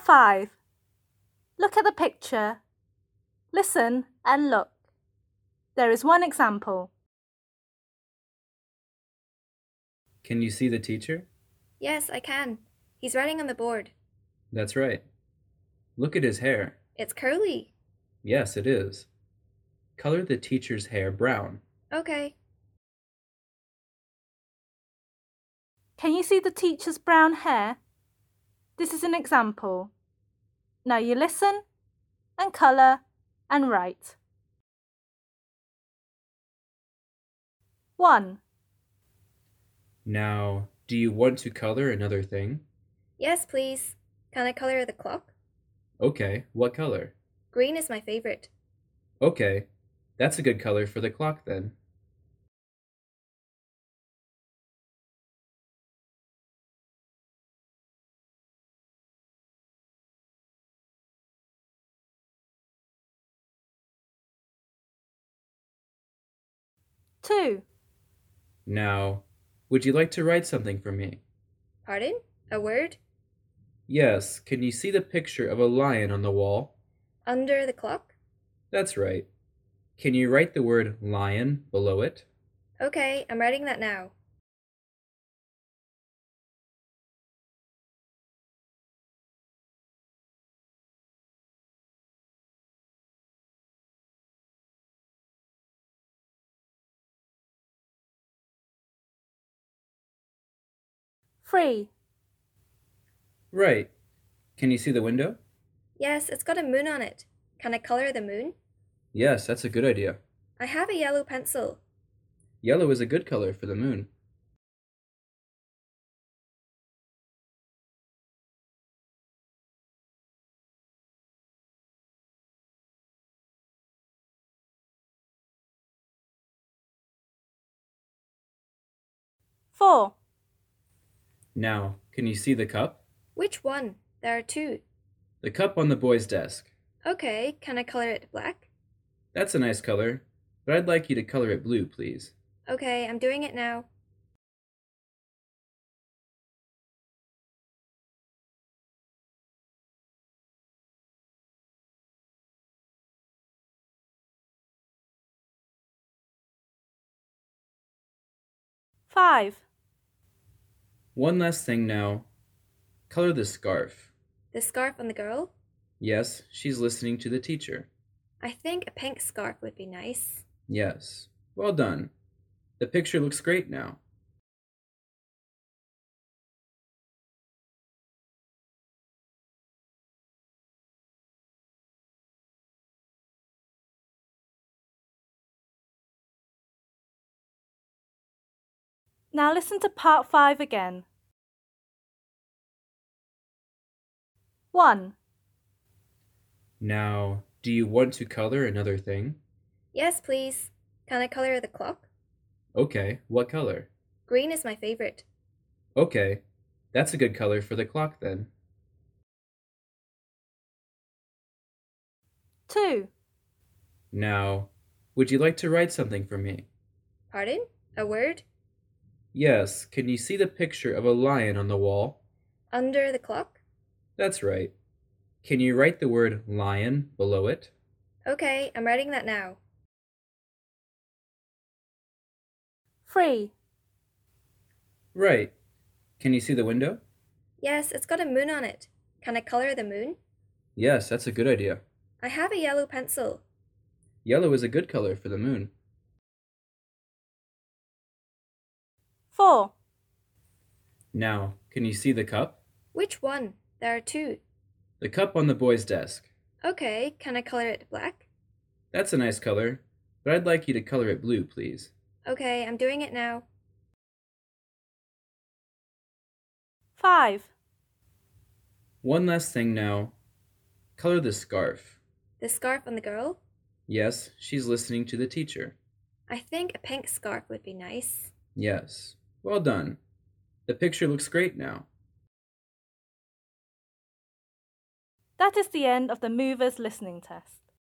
5. Look at the picture. Listen and look. There is one example. Can you see the teacher? Yes, I can. He's writing on the board. That's right. Look at his hair. It's curly. Yes, it is. Color the teacher's hair brown. Okay. Can you see the teacher's brown hair? This is an example. Now you listen and colour and write. 1. Now, do you want to color another thing? Yes, please. Can I color the clock? Okay, what color? Green is my favorite. Okay, that's a good color for the clock then. 2. Now, would you like to write something for me? Pardon? A word? Yes, can you see the picture of a lion on the wall? Under the clock? That's right. Can you write the word lion below it? Okay, I'm writing that now. 3. Right. Can you see the window? Yes, it's got a moon on it. Can I color the moon? Yes, that's a good idea. I have a yellow pencil. Yellow is a good color for the moon. 4. Now, can you see the cup? Which one? There are two. The cup on the boy's desk. Okay, can I color it black? That's a nice color, but I'd like you to color it blue, please. Okay, I'm doing it now. 5. One last thing now. Color the scarf. The scarf on the girl? Yes, she's listening to the teacher. I think a pink scarf would be nice. Yes. Well done. The picture looks great now. Now listen to part 5 again. 1. Now, do you want to color another thing? Yes, please. Can I color the clock? Okay, what color? Green is my favorite. Okay, that's a good color for the clock then. 2. Now, would you like to write something for me? Pardon? A word? Yes, can you see the picture of a lion on the wall? Under the clock? That's right. Can you write the word lion below it? Okay, I'm writing that now. 3. Right. Can you see the window? Yes, it's got a moon on it. Can I color the moon? Yes, that's a good idea. I have a yellow pencil. Yellow is a good color for the moon. 4. Now, can you see the cup? Which one? There are two. The cup on the boy's desk. Okay, can I color it black? That's a nice color, but I'd like you to color it blue, please. Okay, I'm doing it now. 5. One last thing now. Color the scarf. The scarf on the girl? Yes, she's listening to the teacher. I think a pink scarf would be nice. Yes. Well done. The picture looks great now. That is the end of the Movers listening test.